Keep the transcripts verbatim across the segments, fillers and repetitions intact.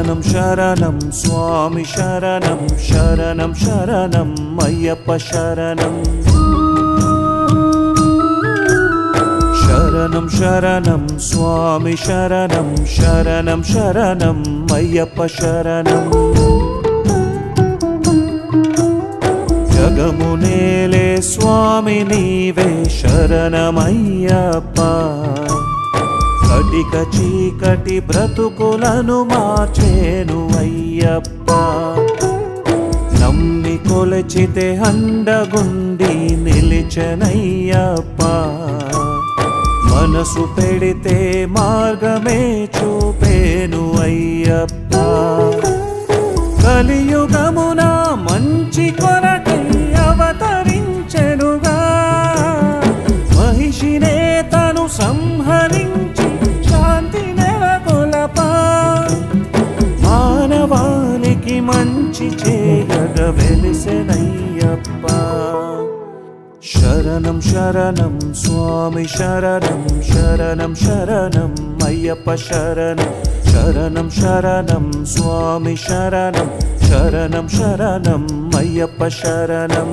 శరణం శరణం స్వామి శరణం శరణం శరణం అయ్యప్ప శరణం శరణం శరణం స్వామి శరణం శరణం శరణం అయ్యప్ప శరణం జగమునేలే స్వామి నీవే శరణమయ్యప్ప కటిక చీకటి బ్రతుకులను మార్చేను అయ్యప్ప నమ్మి కొలచితే అండగుండి నిలిచెనయ్యప్ప మనసు పెడితే మార్గమే చూపేను అయ్యప్ప కలియుగమున మంచి కొరకై అవతరించెనుగా మహిషినే తను సంహరించి శాంతి నెలకొలప మానవానికి మంచి చేయగ వెలిసెనయ్యప్ప శరణం శరణం స్వామి శరణం శరణం శరణం అయ్యప్ప శరణం శరణం శరణం స్వామి శరణం శరణం శరణం అయ్యప్ప శరణం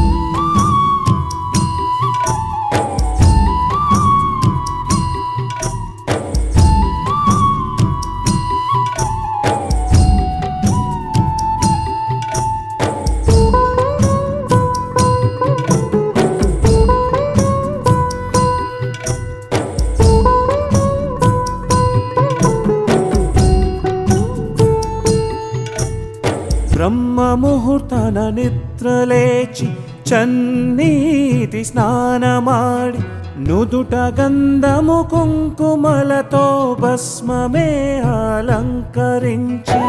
బ్రహ్మ ముహూర్తన నిద్రలేచి చన్నీటి స్నానమాడి నుదుట గంధము కుంకుమలతో భస్మమే అలంకరించి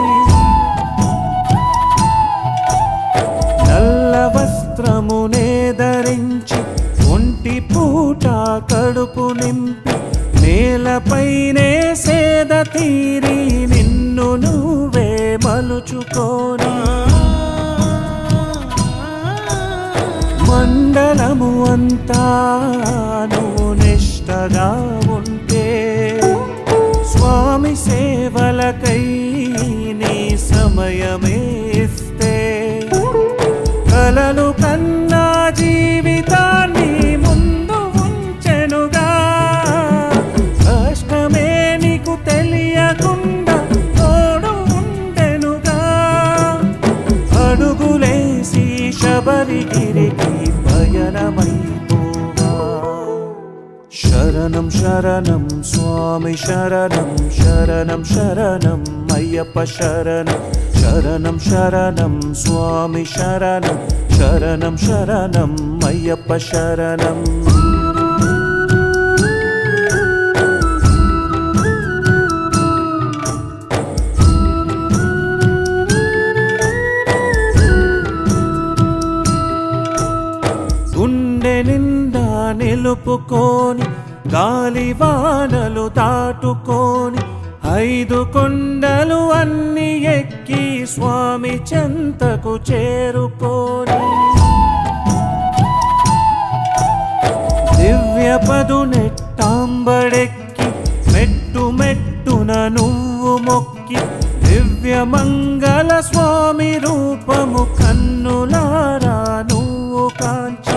నల్ల వస్త్రమునే ధరించి ఒంటి పూట కడుపు నింపి నేలపైనే సేద తీరి నిన్ను నువ్వే మలుచుకోని మండలము అంతా నువ్వు నిష్టగా ఉంటే స్వామి సేవలకై నీ సమయమే ఇస్తే కలలు కన్నా జీవితాన్ని ముందు ఉంచెనుగా కష్టమే నీకు తెలియకుండా తోడు ఉండెనుగా అడుగులేసి శబరిగిరికి పయనమైపోవా శరణం శరణం స్వామి శరణం శరణం శరణం అయ్యప్ప శరణం శరణం శరణం స్వామి శరణం శరణం శరణం అయ్యప్ప శరణం గుండె నిండా నిలుపుకొని గాలివానలు దాటుకొని ఐదు కొండలు అన్ని ఎక్కి స్వామి చెంతకు చేరుకోని దివ్య పదునెట్టాంబడెక్కి మెట్టు మెట్టున నువ్వు మొక్కి దివ్య మంగళ స్వామి రూపము కన్నులారా నువ్వు కాంచి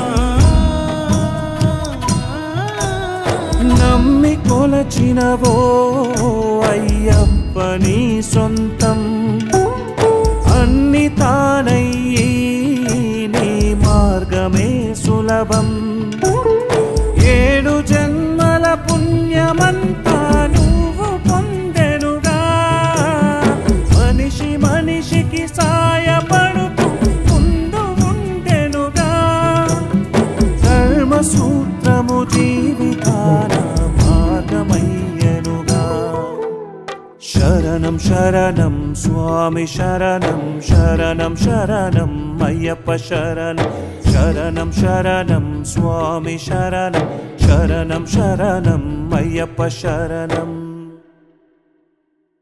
నమ్మి కొలచినవో అయ్యప్ప నీ సొంతం అన్ని తానయ్యి నీ మార్గమే సులభం ఏడు జన్మల పుణ్యమంతా నువ్వు పొందెనుగా మనిషి మనిషికి సాయపడుతూ ముందు ఉండెనుగా ధర్మసూత్రము జీవితాన మార్గమయ్యనుగా శరణం శరణం స్వామి శరణం శరణం శరణం అయ్యప్ప శరణం శరణం శరణం స్వామి శరణం శరణం శరణం అయ్యప్ప శరణం